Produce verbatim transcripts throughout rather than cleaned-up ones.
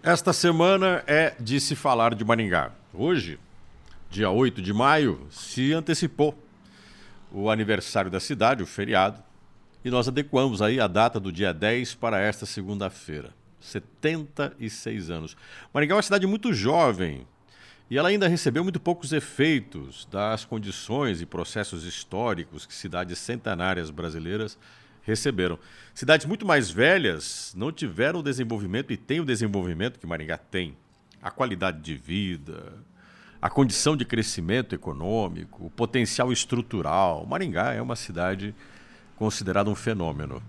Esta semana é de se falar de Maringá. Hoje, dia oito de maio, se antecipou o aniversário da cidade, o feriado, e nós adequamos aí a data do dia dez para esta segunda-feira. setenta e seis anos. Maringá é uma cidade muito jovem e ela ainda recebeu muito poucos efeitos das condições e processos históricos que cidades centenárias brasileiras receberam. Cidades muito mais velhas não tiveram o desenvolvimento e têm o desenvolvimento que Maringá tem. A qualidade de vida, a condição de crescimento econômico, o potencial estrutural. Maringá é uma cidade considerada um fenômeno.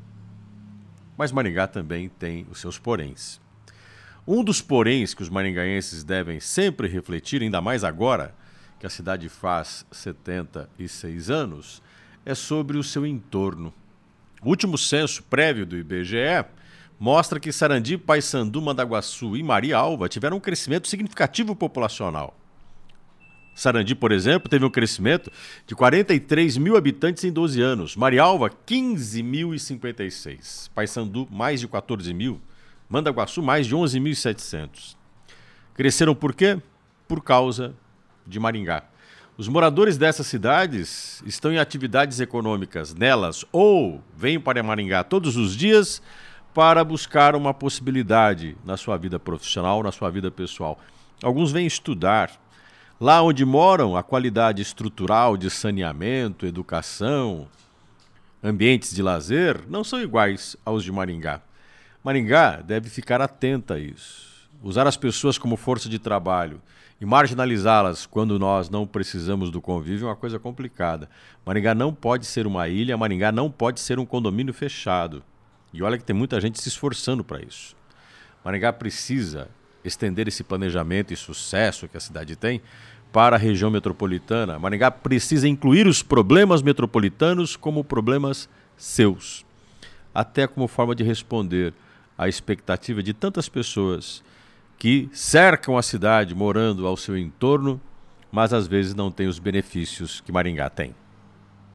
Mas Maringá também tem os seus poréns. Um dos poréns que os maringaenses devem sempre refletir, ainda mais agora que a cidade faz setenta e seis anos, é sobre o seu entorno. O último censo prévio do I B G E mostra que Sarandi, Paissandu, Mandaguaçu e Marialva tiveram um crescimento significativo populacional. Sarandi, por exemplo, teve um crescimento de quarenta e três mil habitantes em doze anos. Marialva, quinze mil e cinquenta e seis. Paissandu, mais de quatorze mil. Mandaguaçu, mais de onze mil e setecentos. Cresceram por quê? Por causa de Maringá. Os moradores dessas cidades estão em atividades econômicas nelas ou vêm para Maringá todos os dias para buscar uma possibilidade na sua vida profissional, na sua vida pessoal. Alguns vêm estudar. Lá onde moram, a qualidade estrutural de saneamento, educação, ambientes de lazer não são iguais aos de Maringá. Maringá deve ficar atenta a isso. Usar as pessoas como força de trabalho e marginalizá-las quando nós não precisamos do convívio é uma coisa complicada. Maringá não pode ser uma ilha, Maringá não pode ser um condomínio fechado. E olha que tem muita gente se esforçando para isso. Maringá precisa estender esse planejamento e sucesso que a cidade tem para a região metropolitana. Maringá precisa incluir os problemas metropolitanos como problemas seus, até como forma de responder à expectativa de tantas pessoas que cercam a cidade morando ao seu entorno, mas às vezes não têm os benefícios que Maringá tem.